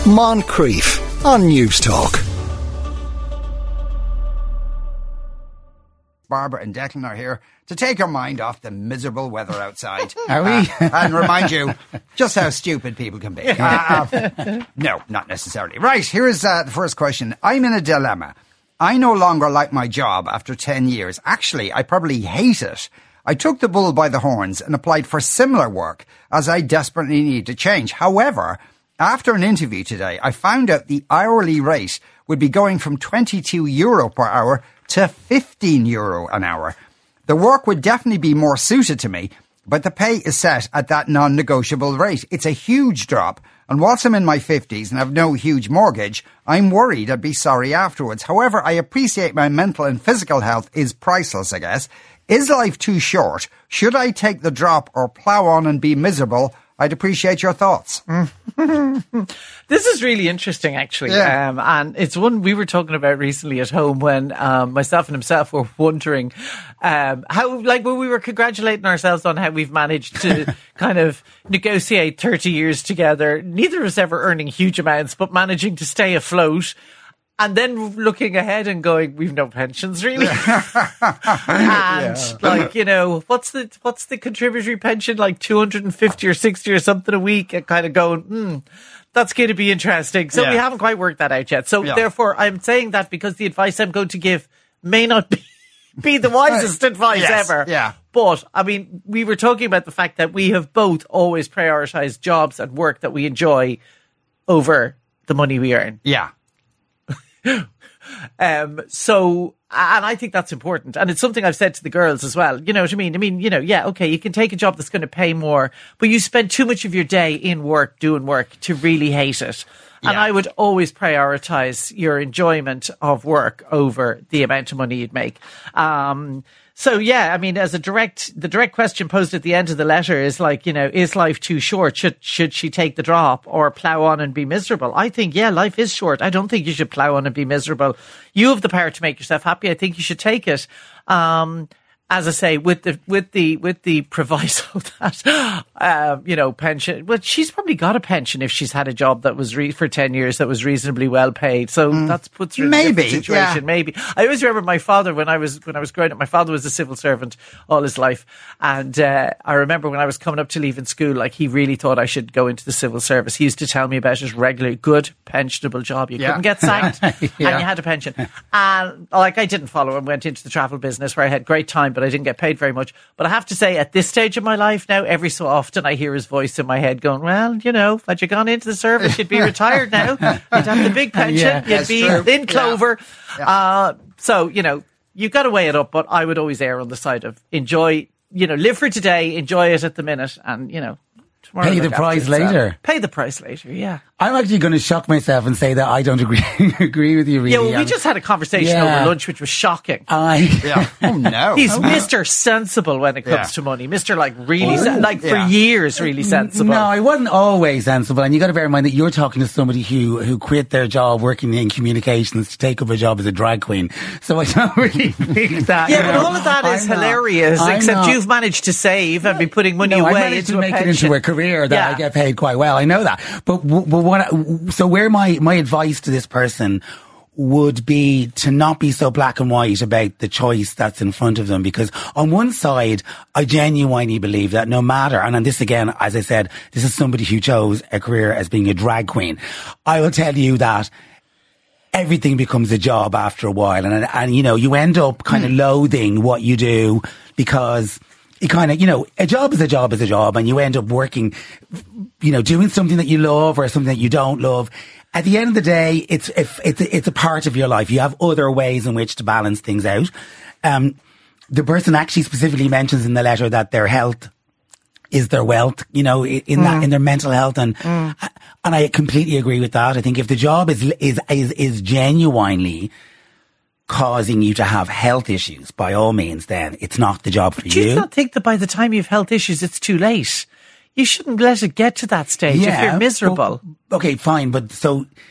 Moncrief on News Talk. Barbara and Declan are here to take your mind off the miserable weather outside. Are we? And remind you just how stupid people can be. No, not necessarily. Right, here is the first question. I'm in a dilemma. I no longer like my job after 10 years. Actually, I probably hate it. I took the bull by the horns and applied for similar work as I desperately need to change. However, after an interview today, I found out the hourly rate would be going from €22 per hour to €15 an hour. The work would definitely be more suited to me, but the pay is set at that non-negotiable rate. It's a huge drop, and whilst I'm in my 50s and have no huge mortgage, I'm worried I'd be sorry afterwards. However, I appreciate my mental and physical health is priceless, I guess. Is life too short? Should I take the drop or plough on and be miserable? I'd appreciate your thoughts. This is really interesting, actually. Yeah. And it's one we were talking about recently at home when myself and himself were wondering how, like, when we were congratulating ourselves on how we've managed to kind of negotiate 30 years together. Neither of us ever earning huge amounts, but managing to stay afloat. And then looking ahead and going, we've no pensions really. And like, you know, what's the contributory pension? Like 250 or 60 or something a week, and kind of going, that's going to be interesting. So we haven't quite worked that out yet. So therefore I'm saying that because the advice I'm going to give may not be the wisest advice ever. Yeah. But I mean, we were talking about the fact that we have both always prioritized jobs and work that we enjoy over the money we earn. Yeah. So, and I think that's important. And it's something I've said to the girls as well. You know what I mean? I mean, you know, yeah, okay, you can take a job that's going to pay more, but you spend too much of your day in work, doing work, to really hate it. And I would always prioritize your enjoyment of work over the amount of money you'd make. So yeah, I mean, the direct question posed at the end of the letter is like, you know, is life too short? Should she take the drop or plough on and be miserable? I think, yeah, life is short. I don't think you should plough on and be miserable. You have the power to make yourself happy. I think you should take it. As I say, with the proviso that, you know, pension, well, she's probably got a pension if she's had a job that was for 10 years that was reasonably well paid. So that puts her in a different situation. Yeah. Maybe. I always remember my father when I was growing up, my father was a civil servant all his life. And, I remember when I was coming up to leaving school, like he really thought I should go into the civil service. He used to tell me about his regularly good pensionable job. You couldn't get sacked and you had a pension. And like I didn't follow and went into the travel business where I had great time, but I didn't get paid very much. But I have to say, at this stage of my life now, every so often I hear his voice in my head going, well, you know, had you gone into the service, you'd be retired now. You'd have the big pension. You'd be in clover. So, you know, you've got to weigh it up, but I would always err on the side of enjoy, you know, live for today, enjoy it at the minute, and, you know, tomorrow pay the price later. Pay the price later, yeah. I'm actually going to shock myself and say that I don't agree with you, really. Yeah, well, we just had a conversation over lunch, which was shocking. Oh, no. He's Mr. Sensible when it comes to money. Mr. like really, for years, really sensible. No, I wasn't always sensible. And you got to bear in mind that you're talking to somebody who quit their job working in communications to take up a job as a drag queen. So I don't really think that. Yeah, but all of that is hilarious, except you've managed to save and be putting money away into a pension. I managed to make it into a career that I get paid quite well. I know that. But where my advice to this person would be to not be so black and white about the choice that's in front of them, because on one side, I genuinely believe that no matter, and on this again, as I said, this is somebody who chose a career as being a drag queen. I will tell you that everything becomes a job after a while, and you know, you end up kind of loathing what you do because you kind of, you know, a job is a job is a job, and you end up working, you know, doing something that you love or something that you don't love. At the end of the day, it's a part of your life. You have other ways in which to balance things out. The person actually specifically mentions in the letter that their health is their wealth, you know, in their mental health, and I completely agree with that. I think if the job is genuinely causing you to have health issues, by all means, then it's not the job for you. Do you not think that by the time you have health issues, it's too late? You shouldn't let it get to that stage if you're miserable. Okay, fine. But so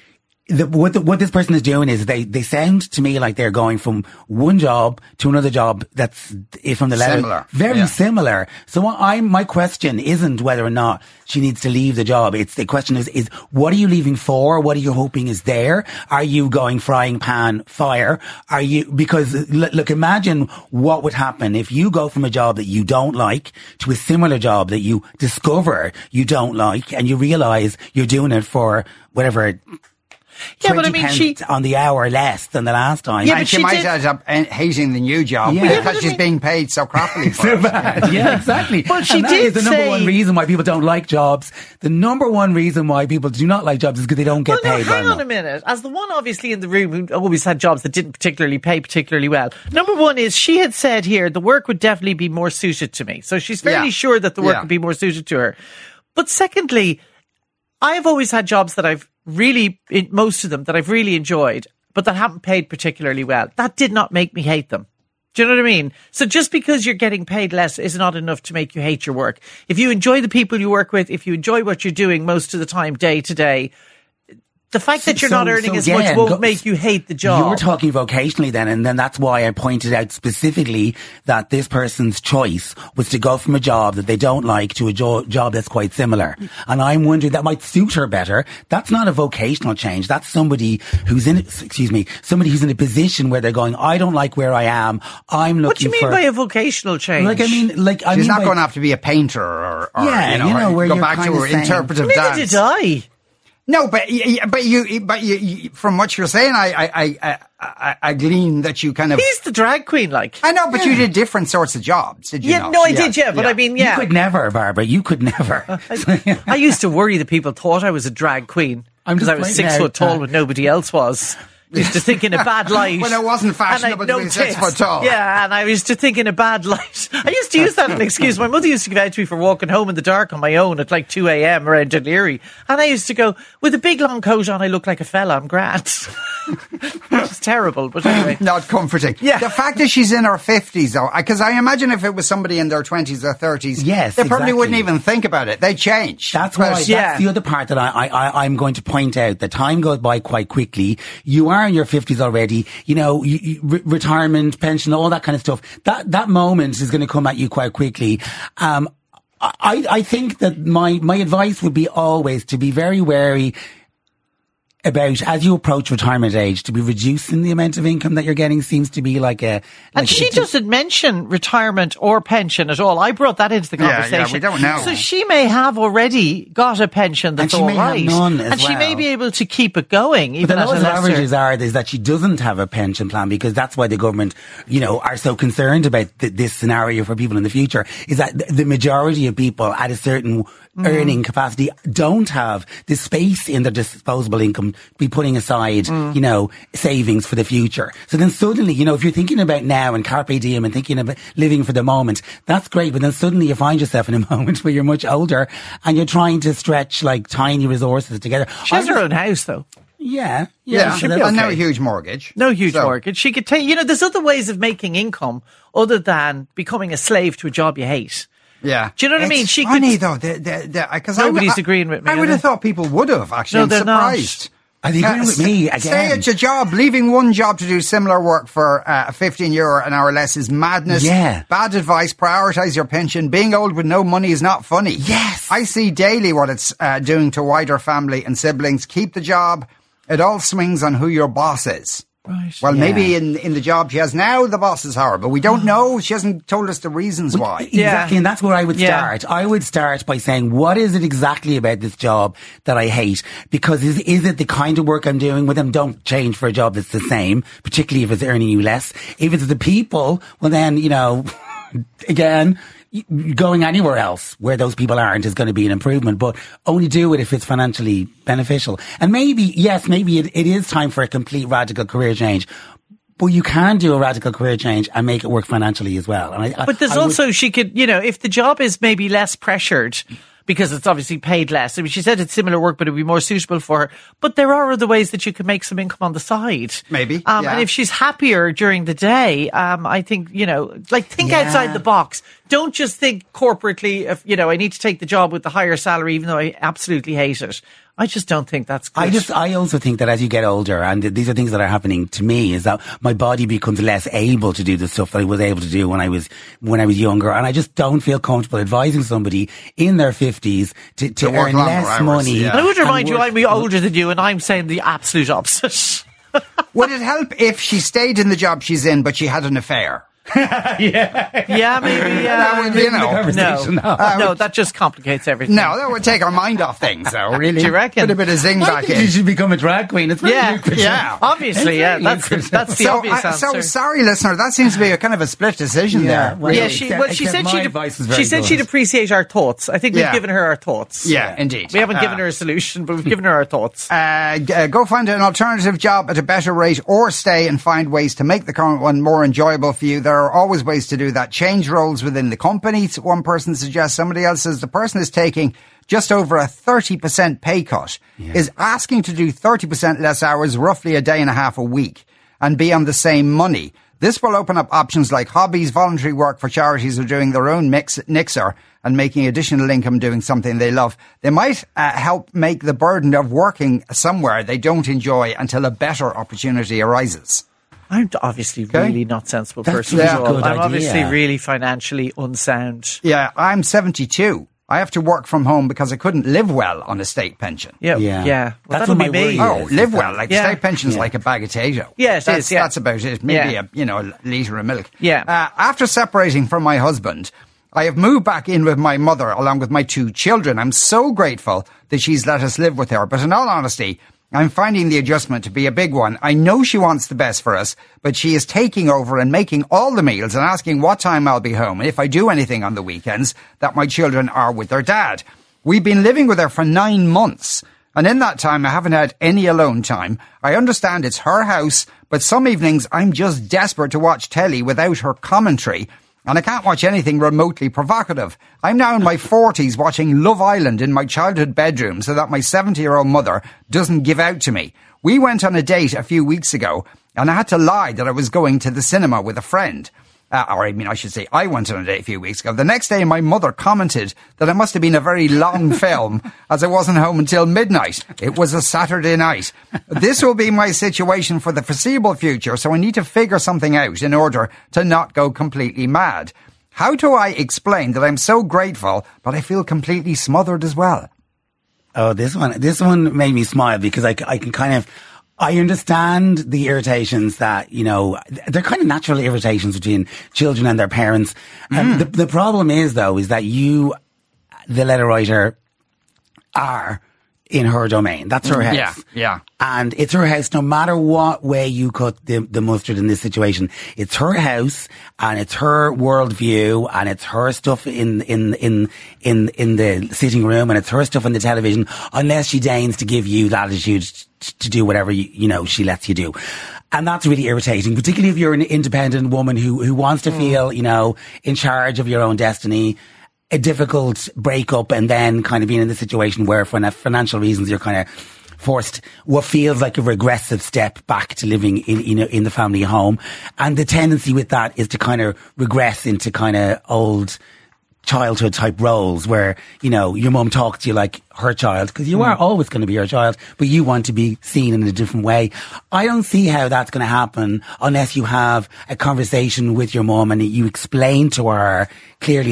what this person is doing is they sound to me like they're going from one job to another job that's from the letter Similar. very similar. So my question isn't whether or not she needs to leave the job. It's the question is what are you leaving for? What are you hoping is there? Are you going frying pan fire? Are you, because look, imagine what would happen if you go from a job that you don't like to a similar job that you discover you don't like, and you realize you're doing it for whatever. Yeah, but I mean, she on the hour less than the last time. Yeah, and she might end up hating the new job because she's being paid so crappily for it. Bad. Yeah, exactly. Well, she that is the number one reason why people don't like jobs. The number one reason why people do not like jobs is because they don't get paid. Hang on a minute. As the one obviously in the room who always had jobs that didn't particularly pay particularly well. Number one is she had said here the work would definitely be more suited to me. So she's fairly sure that the work would be more suited to her. But secondly, I've always had jobs that most of them that I've really enjoyed, but that haven't paid particularly well. That did not make me hate them. Do you know what I mean? So just because you're getting paid less is not enough to make you hate your work. If you enjoy the people you work with, if you enjoy what you're doing most of the time, day to day, the fact that you're not earning as much won't make you hate the job. You were talking vocationally then, and then that's why I pointed out specifically that this person's choice was to go from a job that they don't like to a job that's quite similar. And I'm wondering, that might suit her better. That's not a vocational change. That's somebody who's in a position where they're going, I don't like where I am. I'm looking for... What do you mean by a vocational change? She's not going to have to be a painter or where go you're back to her interpretive dance. Neither did I. No, but you, from what you're saying, I glean that you kind of... He's the drag queen, like. I know, but you did different sorts of jobs, did you not? No, I did, but I mean, You could never, Barbara, you could never. I used to worry that people thought I was a drag queen because I was 6 foot tall when nobody else was. I used to think in a bad light. When it wasn't fashionable to be 6 foot tall. Yeah, and I used to think in a bad light. I used to use that as an excuse. My mother used to give out to me for walking home in the dark on my own at like 2 a.m. around Dunleary. And I used to go, with a big long coat on, I look like a fella, I'm grand. Which is terrible, but anyway. Not comforting. Yeah. The fact that she's in her 50s, though, because I imagine if it was somebody in their 20s or 30s, they probably wouldn't even think about it. They change. That's why. That's the other part that I'm going to point out. The time goes by quite quickly. You are in your 50s already. You know, retirement, pension, all that kind of stuff. That moment is going to come at you quite quickly. I think that my advice would be always to be very wary about, as you approach retirement age, to be reducing the amount of income that you're getting seems to be like a... And she doesn't mention retirement or pension at all. I brought that into the conversation. Yeah, we don't know. So she may have already got a pension that's all right. And she may have none as well. She may be able to keep it going. Even but the lowest averages is that she doesn't have a pension plan, because that's why the government, are so concerned about this scenario for people in the future, is that the majority of people at a certain earning capacity don't have the space in their disposable income to be putting aside, savings for the future. So then suddenly, if you're thinking about now and carpe diem and thinking about living for the moment, that's great. But then suddenly you find yourself in a moment where you're much older and you're trying to stretch like tiny resources together. She has her own house though. Yeah. And no huge mortgage. No huge mortgage. She could take, there's other ways of making income other than becoming a slave to a job you hate. Yeah. Do you know what I mean? It's funny though, because nobody's agreeing with me. I would have thought people would have, actually. I'm surprised. Are they agreeing with me again? Stay at your job. Leaving one job to do similar work for €15 an hour less is madness. Yeah. Bad advice. Prioritise your pension. Being old with no money is not funny. Yes. I see daily what it's doing to wider family and siblings. Keep the job. It all swings on who your boss is. Right. Well, maybe in the job she has now, the boss is her, but we don't know. She hasn't told us the reasons why. Exactly, and that's where I would start. I would start by saying, what is it exactly about this job that I hate? Because is it the kind of work I'm doing with them? Don't change for a job that's the same, particularly if it's earning you less. If it's the people, well then, again, going anywhere else where those people aren't is going to be an improvement, but only do it if it's financially beneficial. And maybe it is time for a complete radical career change. But you can do a radical career change and make it work financially as well. But there's also, she could, if the job is maybe less pressured, because it's obviously paid less. I mean, she said it's similar work, but it would be more suitable for her. But there are other ways that you can make some income on the side. Maybe. And if she's happier during the day, I think, think outside the box. don't just think corporately of, I need to take the job with the higher salary, even though I absolutely hate it. I just don't think that's good. I also think that as you get older, and these are things that are happening to me, is that my body becomes less able to do the stuff that I was able to do when I was younger. And I just don't feel comfortable advising somebody in their 50s to earn less hours, money. Yeah. And I would remind you, I'm older than you, and I'm saying the absolute opposite. Would it help if she stayed in the job she's in, but she had an affair? Yeah, maybe. No, that just complicates everything. No, that would take our mind off things, though, really. Do you reckon? Put a bit of zing back in. You should become a drag queen. It's very lucrative. Obviously, that's the obvious answer. So, sorry, listener, that seems to be a kind of a split decision there. Well, yeah, she said she'd appreciate our thoughts. I think we've given her our thoughts. Yeah, indeed. We haven't given her a solution, but we've given her our thoughts. Go find an alternative job at a better rate, or stay and find ways to make the current one more enjoyable for you. There are always ways to do that. Change roles within the company. One person suggests, somebody else says the person is taking just over a 30% pay cut, is asking to do 30% less hours, roughly a day and a half a week, and be on the same money. This will open up options like hobbies, voluntary work for charities who are doing their own mixer and making additional income doing something they love. They might help make the burden of working somewhere they don't enjoy until a better opportunity arises. I'm obviously really not sensible person at all. I'm obviously really financially unsound. Yeah, I'm 72. I have to work from home because I couldn't live well on a state pension. Yeah. Well, that's that'll what be me. Live well. Like state pension's like a bag of potato. Yeah, it is. That's about it. Maybe a litre of milk. Yeah. After separating from my husband, I have moved back in with my mother along with my 2 children. I'm so grateful that she's let us live with her. But in all honesty, I'm finding the adjustment to be a big one. I know she wants the best for us, but she is taking over and making all the meals and asking what time I'll be home and if I do anything on the weekends that my children are with their dad. We've been living with her for 9 months, and in that time I haven't had any alone time. I understand it's her house, but some evenings I'm just desperate to watch telly without her commentary. And I can't watch anything remotely provocative. I'm now in my 40s watching Love Island in my childhood bedroom so that my 70-year-old mother doesn't give out to me. We went on a date a few weeks ago and I had to lie that I was going to the cinema with a friend. I went on a date a few weeks ago. The next day, my mother commented that it must have been a very long film as I wasn't home until midnight. It was a Saturday night. This will be my situation for the foreseeable future, so I need to figure something out in order to not go completely mad. How do I explain that I'm so grateful, but I feel completely smothered as well? Oh, this one made me smile because I can kind of... I understand the irritations that, they're kind of natural irritations between children and their parents. The problem is, though, is that you, the letter writer, are in her domain. That's her house. Yeah. And it's her house no matter what way you cut the mustard in this situation. It's her house and it's her worldview and it's her stuff in the sitting room and it's her stuff on the television unless she deigns to give you latitude to do whatever she lets you do. And that's really irritating, particularly if you're an independent woman who wants to feel, in charge of your own destiny. A difficult breakup and then kind of being in the situation where for financial reasons you're kind of forced what feels like a regressive step back to living in the family home. And the tendency with that is to kind of regress into kind of old childhood type roles where, your mum talks to you like her child because you are always going to be her child, but you want to be seen in a different way. I don't see how that's going to happen unless you have a conversation with your mum and you explain to her clearly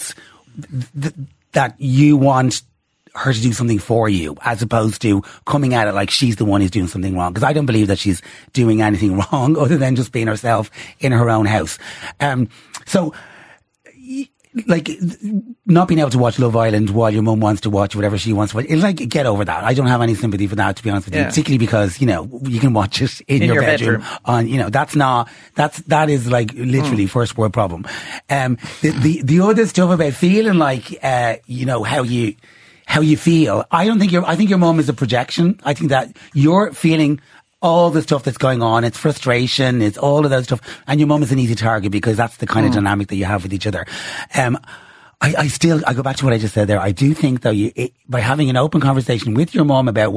that you want her to do something for you as opposed to coming at it like she's the one who's doing something wrong. Because I don't believe that she's doing anything wrong other than just being herself in her own house. Not being able to watch Love Island while your mum wants to watch whatever she wants to watch, get over that. I don't have any sympathy for that, to be honest with you, particularly because, you can watch it in your bedroom. That is like literally first world problem. The other stuff about feeling like, how you feel. I think your mum is a projection. I think that you're feeling all the stuff that's going on, it's frustration, it's all of that stuff, and your mum is an easy target because that's the kind of dynamic that you have with each other. I go back to what I just said there. I do think though, by having an open conversation with your mum about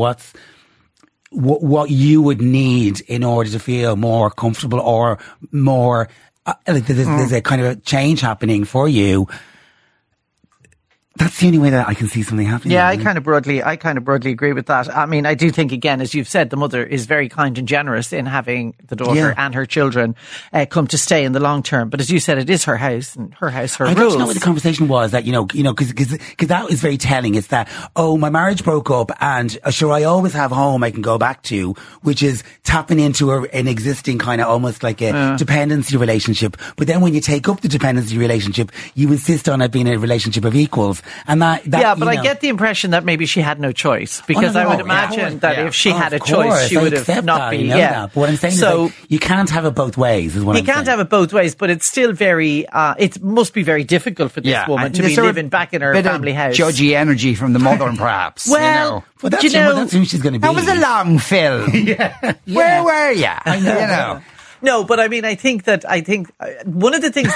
what you would need in order to feel more comfortable or more there's a kind of a change happening for you. That's the only way that I can see something happening. Yeah, I kind of broadly agree with that. I mean, I do think, again, as you've said, the mother is very kind and generous in having the daughter and her children come to stay in the long term. But as you said, it is her house and her house, her rules. I don't know what the conversation was that, because that is very telling. It's that, my marriage broke up and sure, I always have home I can go back to, which is tapping into an existing kind of almost like a dependency relationship. But then when you take up the dependency relationship, you insist on it being a relationship of equals. And that but I get the impression that maybe she had no choice, because I would imagine that if she had a choice, she would have not been. But what I'm saying is you can't have it both ways. Is what I'm saying. You can't have it both ways, but it's still very. It must be very difficult for this woman to be living back in her family house. Judgy energy from the mother, perhaps. Well, but that's who she's going to be. That was a long film. Where were you? I know. No, but I mean, I think one of the things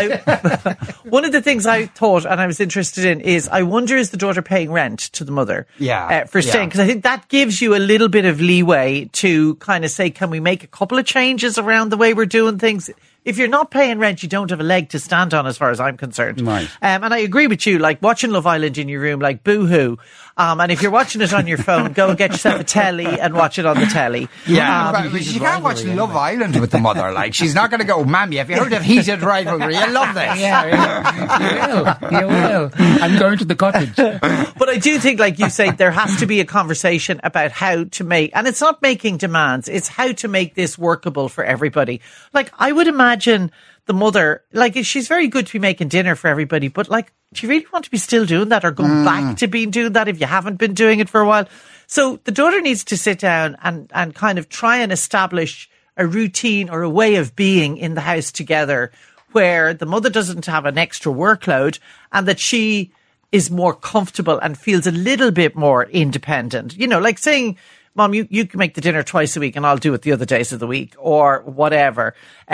I thought and I was interested in is, I wonder, is the daughter paying rent to the mother for staying? Because I think that gives you a little bit of leeway to kind of say, can we make a couple of changes around the way we're doing things? If you're not paying rent, you don't have a leg to stand on, as far as I'm concerned. Right. And I agree with you, like watching Love Island in your room, like boo-hoo. And if you're watching it on your phone, go and get yourself a telly and watch it on the telly. Yeah, but she can't watch Love Island with the mother. Like, she's not going to go, Mammy, have you heard of Heated Rivalry? You love this. You will. I'm going to the cottage. But I do think, like you say, there has to be a conversation about how to make, and it's not making demands, it's how to make this workable for everybody. Like, I would imagine the mother, like, she's very good to be making dinner for everybody, but like, do you really want to be still doing that, or go back to being doing that if you haven't been doing it for a while? So the daughter needs to sit down and kind of try and establish a routine or a way of being in the house together, where the mother doesn't have an extra workload and that she is more comfortable and feels a little bit more independent. You know, like saying, Mom, you can make the dinner twice a week and I'll do it the other days of the week, or whatever.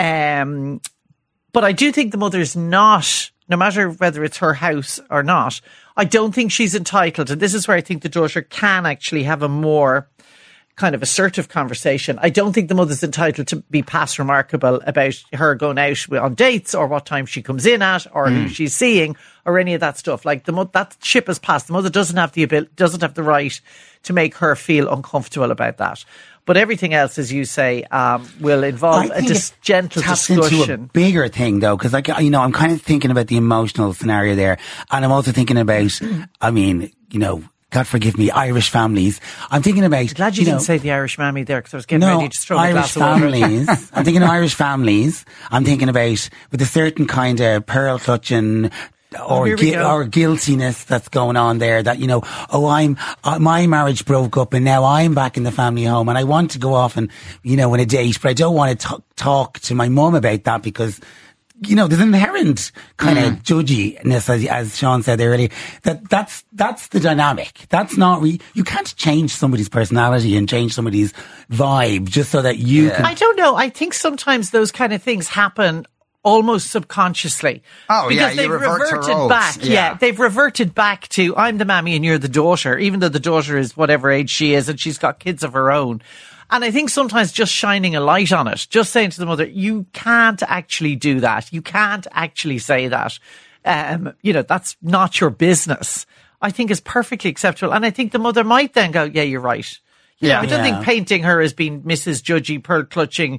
But I do think the mother's not, no matter whether it's her house or not, I don't think she's entitled. And this is where I think the daughter can actually have a more kind of assertive conversation. I don't think the mother's entitled to be past remarkable about her going out on dates, or what time she comes in at, or who she's seeing, or any of that stuff. Like, that ship has passed. The mother doesn't have the right to make her feel uncomfortable about that. But everything else, as you say, will involve a gentle discussion. Into a bigger thing, though, because, like, I'm kind of thinking about the emotional scenario there, and I'm also thinking about, God forgive me, Irish families. I'm thinking about... I'm glad you didn't say the Irish mammy there, because I was getting ready to throw a glass of water. Families. I'm thinking of Irish families. I'm thinking about with a certain kind of pearl clutching or guiltiness that's going on there, that, my marriage broke up and now I'm back in the family home and I want to go off and, on a date, but I don't want to talk to my mum about that because... there's an inherent kind of judginess, as Sean said earlier, that's the dynamic. That's not, you can't change somebody's personality and change somebody's vibe just so that you can. I don't know. I think sometimes those kind of things happen almost subconsciously. Oh, because they've reverted back. Yeah, they've reverted back to, I'm the mammy and you're the daughter, even though the daughter is whatever age she is and she's got kids of her own. And I think sometimes just shining a light on it, just saying to the mother, you can't actually do that. You can't actually say that. That's not your business, I think is perfectly acceptable. And I think the mother might then go, yeah, you're right. I don't think painting her as being Mrs. Judgy, pearl clutching,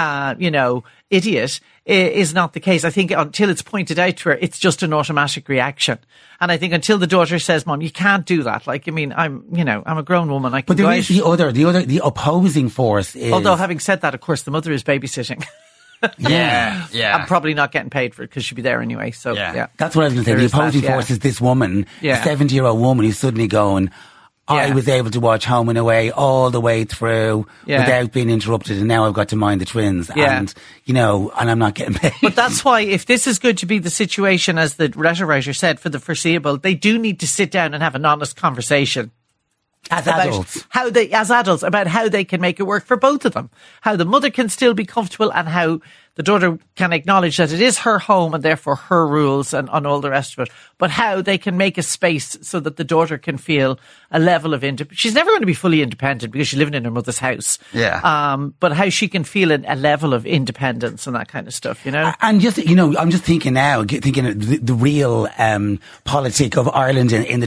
idiot is not the case. I think until it's pointed out to her, it's just an automatic reaction. And I think until the daughter says, Mom, you can't do that. Like, I mean, I'm a grown woman. I can But there is the opposing force is... Although having said that, of course, the mother is babysitting. Yeah. I'm probably not getting paid for it because she'll be there anyway. So, yeah. That's what I was going to say. The opposing force is this woman, a 70-year-old woman who's suddenly going... I was able to watch Home and Away all the way through without being interrupted, and now I've got to mind the twins, and and I'm not getting paid. But that's why, if this is going to be the situation, as the letter writer said, for the foreseeable, they do need to sit down and have an honest conversation. As adults, about how they can make it work for both of them. How the mother can still be comfortable, and how the daughter can acknowledge that it is her home and therefore her rules and all the rest of it, but how they can make a space so that the daughter can feel a level of independence. She's never going to be fully independent because she's living in her mother's house. Yeah. But how she can feel a level of independence and that kind of stuff, you know? And just, you know, I'm just thinking now, thinking of the real politic of Ireland in the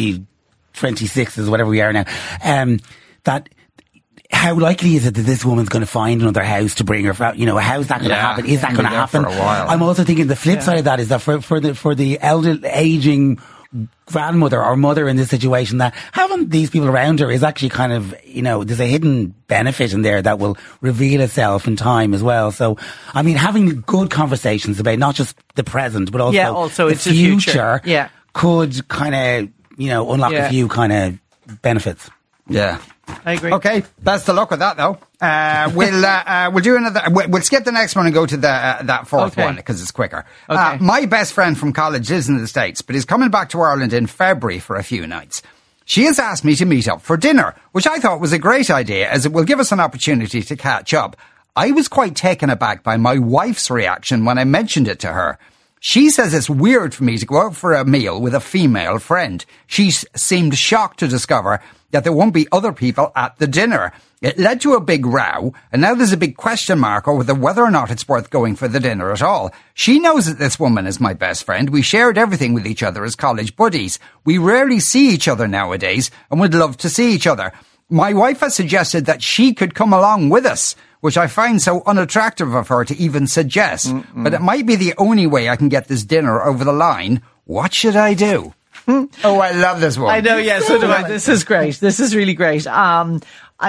2026s, whatever we are now, that how likely is it that this woman's going to find another house to bring her? You know, how's that going to happen? Is that going to happen? For a while. I'm also thinking the flip side of that is that for the elder aging grandmother or mother in this situation, that having these people around her is actually kind of, you know, there's a hidden benefit in there that will reveal itself in time as well. So, I mean, having good conversations about not just the present, but also the future could kind of, you know, unlock a few kind of benefits. Yeah. I agree. Okay, best of luck with that, though. We'll do another. We'll skip the next one and go to that fourth one because it's quicker. Okay. My best friend from college lives in the States, but is coming back to Ireland in February for a few nights. She has asked me to meet up for dinner, which I thought was a great idea as it will give us an opportunity to catch up. I was quite taken aback by my wife's reaction when I mentioned it to her. She says it's weird for me to go out for a meal with a female friend. She seemed shocked to discover that there won't be other people at the dinner. It led to a big row, and now there's a big question mark over whether or not it's worth going for the dinner at all. She knows that this woman is my best friend. We shared everything with each other as college buddies. We rarely see each other nowadays and would love to see each other. My wife has suggested that she could come along with us, which I find so unattractive of her to even suggest. But it might be the only way I can get this dinner over the line. What should I do? Oh, I love this one. I know, yeah, so do I. This is great. This is really great. I'm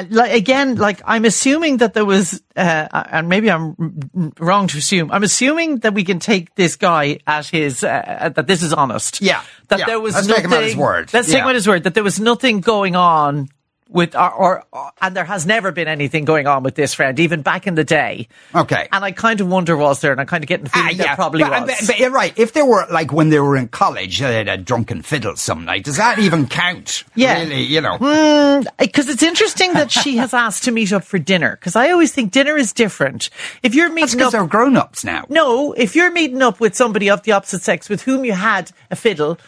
assuming that there was, and maybe I'm wrong to assume, I'm assuming that we can take this guy at his, that this is honest. Yeah. That there was Let's nothing. take him at his word. Let's take him at his word, that there was nothing going on with and there has never been anything going on with this friend, even back in the day. Okay. And I kind of wonder, was there? And I kind of get the feeling there probably was. But you're right. If they were, like, when they were in college, they had a drunken fiddle some night, does that even count? Yeah. Really, you know. Because it's interesting that she has asked to meet up for dinner, because I always think dinner is different. If you're meeting That's because they're grown-ups now. No, if you're meeting up with somebody of the opposite sex with whom you had a fiddle,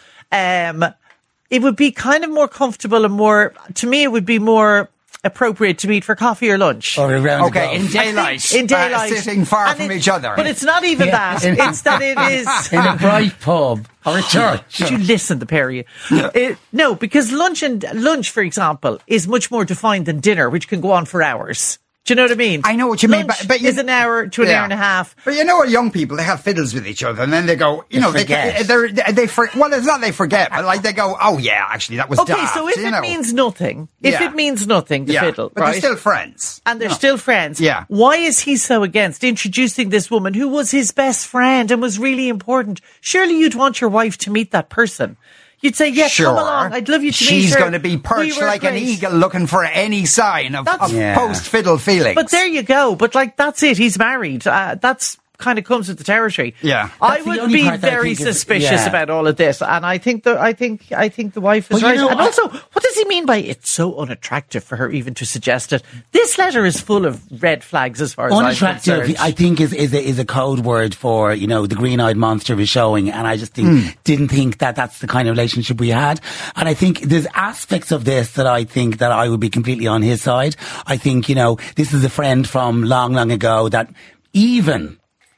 it would be kind of more comfortable and more, to me, it would be more appropriate to meet for coffee or lunch. Or around Okay, in daylight. In daylight. Sitting far from each other. But it's not even that. It's that it is. In a bright pub or a church. Would you listen, the pair of you? No, because lunch, for example, is much more defined than dinner, which can go on for hours. Do you know what I mean? I know what you mean, Lunch but is an hour to an hour and a half. But you know what, young people, they have fiddles with each other, and then they go, you know, forget. Well, it's not they forget, but like they go, oh yeah, actually that was Okay, daft, so if it means nothing, the fiddle, but right? they're still friends. And they're still friends. Yeah. Why is he so against introducing this woman who was his best friend and was really important? Surely you'd want your wife to meet that person. You'd say, yeah, sure. come along. I'd love you to meet her. She's going to be perched like an eagle looking for any sign of post-fiddle feelings. But there you go. But like, that's it. He's married. That's kind of comes with the territory. Yeah. I would be very suspicious about all of this. And I think the wife is right. And also, what does he mean by it's so unattractive for her even to suggest it? This letter is full of red flags as far as unattractive, I'm concerned. I think is a code word for, you know, the green-eyed monster was showing, and I just didn't think that that's the kind of relationship we had. And I think there's aspects of this that I think that I would be completely on his side. I think, you know, this is a friend from long, long ago that even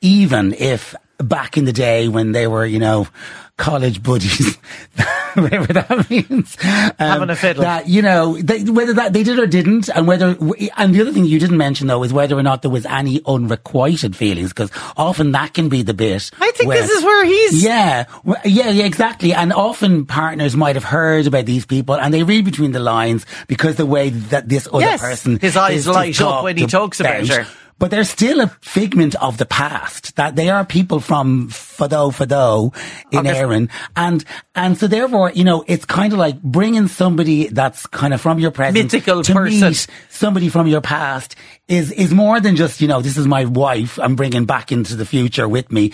if back in the day when they were, you know, college buddies, whatever that means. Having a fiddle. That, you know, whether that they did or didn't, and the other thing you didn't mention though is whether or not there was any unrequited feelings, because often that can be the bit. I think this is where he's... Yeah, exactly. And often partners might have heard about these people and they read between the lines because the way that this other person... his eyes light up when he talks about her. But they're still a figment of the past. That they are people from Fado in Erin. And so therefore, you know, it's kind of like bringing somebody that's kind of from your present mythical to person. Meet somebody from your past is more than just, you know, this is my wife I'm bringing back into the future with me.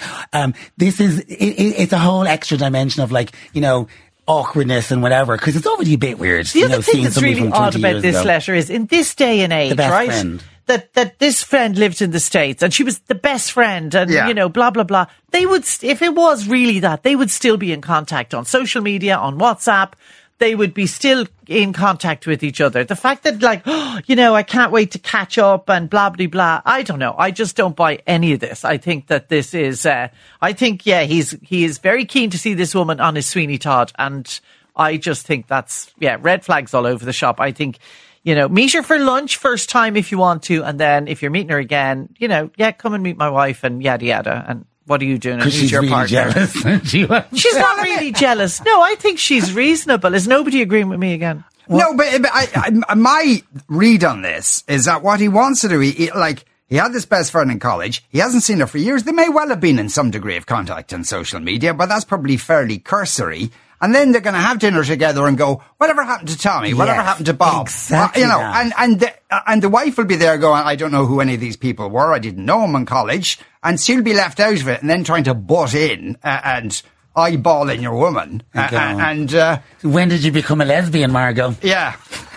It's a whole extra dimension of, like, you know, awkwardness and whatever, because it's already a bit weird. The other thing that's really odd about this letter is, in this day and age, right? Friend. that this friend lived in the States and she was the best friend and, Yeah. you know, blah, blah, blah. They would, if it was really that, they would still be in contact on social media, on WhatsApp. They would be still in contact with each other. The fact that, like, oh, you know, I can't wait to catch up and blah, blah, blah. I don't know. I just don't buy any of this. I think that this is, I think, yeah, he is very keen to see this woman on his Sweeney Todd. And I just think that's, yeah, red flags all over the shop. I think, you know, meet her for lunch first time if you want to. And then if you're meeting her again, you know, yeah, come and meet my wife and yada, yada. And what are you doing? Because she's your really partner? jealous. She's not really jealous. No, I think she's reasonable. Is nobody agreeing with me again? No, but my read on this is that what he wants to do, he had this best friend in college. He hasn't seen her for years. They may well have been in some degree of contact on social media, but that's probably fairly cursory. And then they're going to have dinner together and go, whatever happened to Tommy? Whatever happened to Bob? Exactly. You know, and the wife will be there going, I don't know who any of these people were. I didn't know them in college. And she'll be left out of it and then trying to butt in and eyeballing your woman. And when did you become a lesbian, Margot? yeah.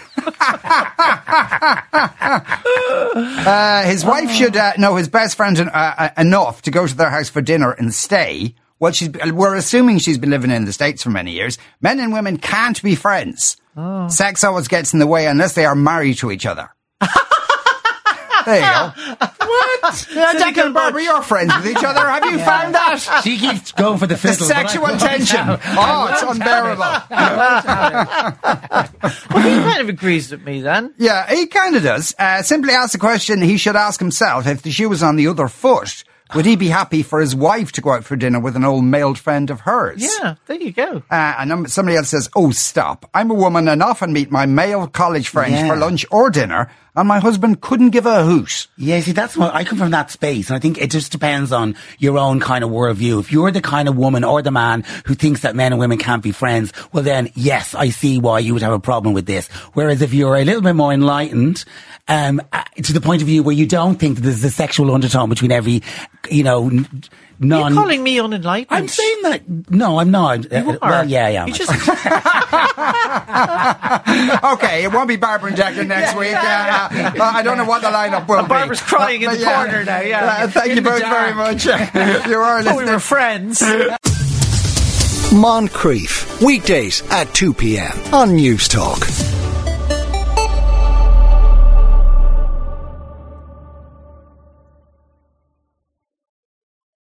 His wife should know his best friend enough to go to their house for dinner and stay. Well, we're assuming she's been living in the States for many years. Men and women can't be friends. Oh. Sex always gets in the way unless they are married to each other. There you go. What? Declan and Barbara, you're friends with each other. Have you found that? She keeps going for the fiddle. The sexual tension. Oh, it's unbearable. Well, he kind of agrees with me then. Yeah, he kind of does. Simply ask the question he should ask himself. If the shoe was on the other foot, would he be happy for his wife to go out for dinner with an old male friend of hers? Yeah, there you go. And somebody else says, oh, stop. I'm a woman and often meet my male college friends for lunch or dinner, and my husband couldn't give a hoot. Yeah, see, that's what I come from, that space. And I think it just depends on your own kind of worldview. If you're the kind of woman or the man who thinks that men and women can't be friends, well then, yes, I see why you would have a problem with this. Whereas if you're a little bit more enlightened, to the point of view where you don't think that there's a sexual undertone between every, you know, You're calling me unenlightened. I'm saying that. No, I'm not. Well, yeah, I am. Okay, it won't be Barbara and Declan next week. I don't know what the lineup will be. Barbara's crying in the corner now, yeah. Thank you both very much. You are listening. We were friends. Moncrief, weekdays at 2 p.m. on News Talk.